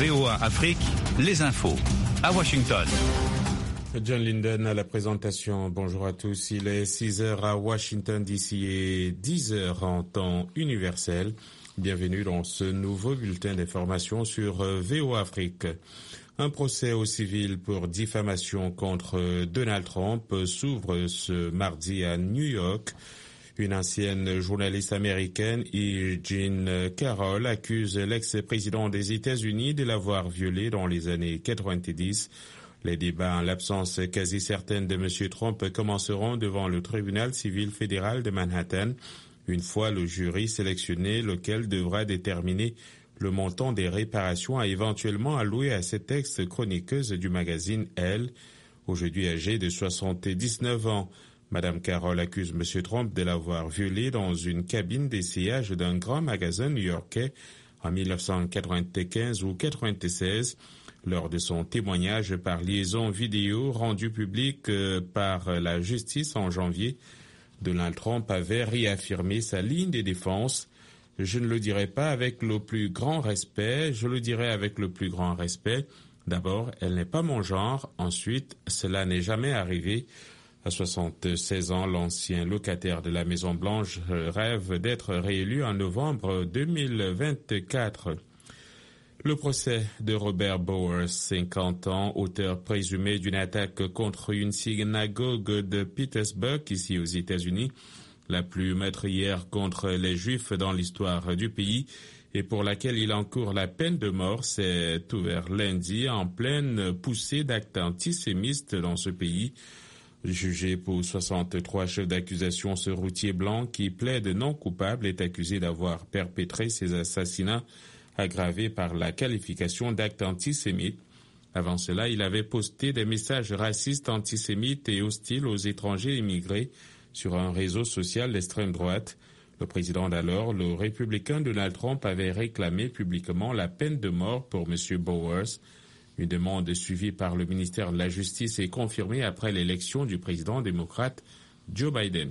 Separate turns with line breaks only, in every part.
VOA Afrique, les infos. À Washington.
John Linden à la présentation. Bonjour à tous. Il est 6h à Washington d'ici et 10h en temps universel. Bienvenue dans ce nouveau bulletin d'information sur VOA Afrique. Un procès au civil pour diffamation contre Donald Trump s'ouvre ce mardi à New York. Une ancienne journaliste américaine, E. Jean Carroll, accuse l'ex-président des États-Unis de l'avoir violée dans les années 90. Les débats, en l'absence quasi certaine de M. Trump, commenceront devant le tribunal civil fédéral de Manhattan, une fois le jury sélectionné, lequel devra déterminer le montant des réparations à éventuellement allouer à cette ex-chroniqueuse du magazine Elle, aujourd'hui âgée de 79 ans. Madame Carroll accuse M. Trump de l'avoir violée dans une cabine d'essayage d'un grand magasin new-yorkais en 1995 ou 96. Lors de son témoignage par liaison vidéo rendu public par la justice en janvier, Donald Trump avait réaffirmé sa ligne de défense. « Je ne le dirai pas avec le plus grand respect, je le dirai avec le plus grand respect. D'abord, elle n'est pas mon genre. Ensuite, cela n'est jamais arrivé. » À 76 ans, l'ancien locataire de la Maison-Blanche rêve d'être réélu en novembre 2024. Le procès de Robert Bowers, 50 ans, auteur présumé d'une attaque contre une synagogue de Petersburg, ici aux États-Unis, la plus meurtrière contre les Juifs dans l'histoire du pays, et pour laquelle il encourt la peine de mort, s'est ouvert lundi en pleine poussée d'actes antisémites dans ce pays. Jugé pour 63 chefs d'accusation, ce routier blanc qui plaide non coupable est accusé d'avoir perpétré ces assassinats aggravés par la qualification d'actes antisémites. Avant cela, il avait posté des messages racistes, antisémites et hostiles aux étrangers immigrés sur un réseau social d'extrême droite. Le président d'alors, le républicain Donald Trump, avait réclamé publiquement la peine de mort pour M. Bowers. Une demande suivie par le ministère de la Justice est confirmée après l'élection du président démocrate Joe Biden.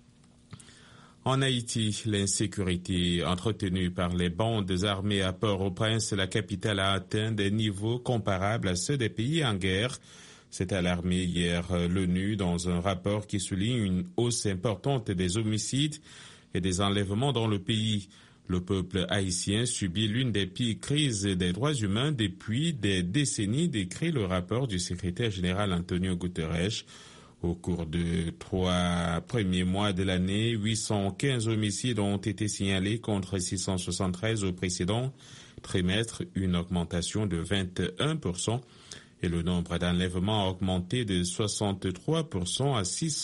En Haïti, l'insécurité entretenue par les bandes armées à Port-au-Prince, la capitale, a atteint des niveaux comparables à ceux des pays en guerre. C'est alarmé hier l'ONU dans un rapport qui souligne une hausse importante des homicides et des enlèvements dans le pays. Le peuple haïtien subit l'une des pires crises des droits humains depuis des décennies, décrit le rapport du secrétaire général Antonio Guterres. Au cours de 3 premiers mois de l'année, 815 homicides ont été signalés contre 673 au précédent trimestre, une augmentation de 21%, et le nombre d'enlèvements a augmenté de 63% à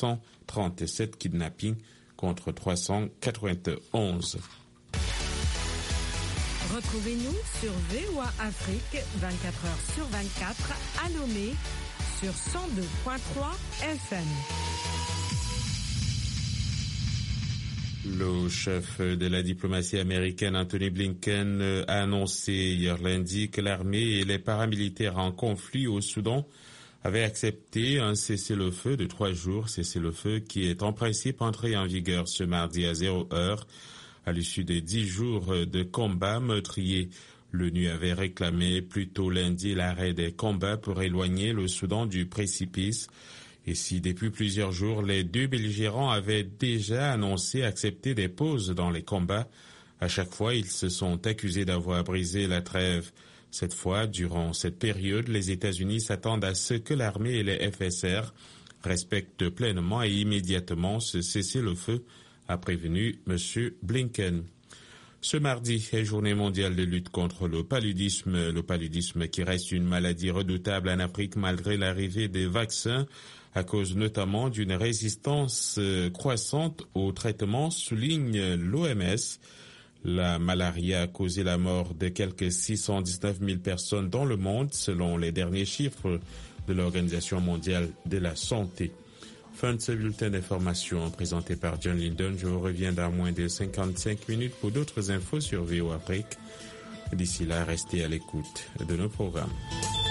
637 kidnappings contre 391.
Retrouvez-nous sur VOA Afrique 24h sur 24 à Lomé sur 102.3 FM.
Le chef de la diplomatie américaine, Anthony Blinken, a annoncé hier lundi que l'armée et les paramilitaires en conflit au Soudan avaient accepté un cessez-le-feu de 3 jours, cessez-le-feu qui est en principe entré en vigueur ce mardi à 0 heure. À l'issue de 10 jours de combats meurtriers, l'ONU avait réclamé plus tôt lundi l'arrêt des combats pour éloigner le Soudan du précipice. Et si depuis plusieurs jours, les deux belligérants avaient déjà annoncé accepter des pauses dans les combats, à chaque fois, ils se sont accusés d'avoir brisé la trêve. Cette fois, durant cette période, les États-Unis s'attendent à ce que l'armée et les FSR respectent pleinement et immédiatement ce cessez-le-feu, a prévenu M. Blinken. Ce mardi est journée mondiale de lutte contre le paludisme qui reste une maladie redoutable en Afrique malgré l'arrivée des vaccins, à cause notamment d'une résistance croissante aux traitements, souligne l'OMS. La malaria a causé la mort de quelques 619 000 personnes dans le monde, selon les derniers chiffres de l'Organisation mondiale de la santé. Fin de ce bulletin d'information présenté par John Linden. Je vous reviens dans moins de 55 minutes pour d'autres infos sur VOA Afrique. D'ici là, restez à l'écoute de nos programmes.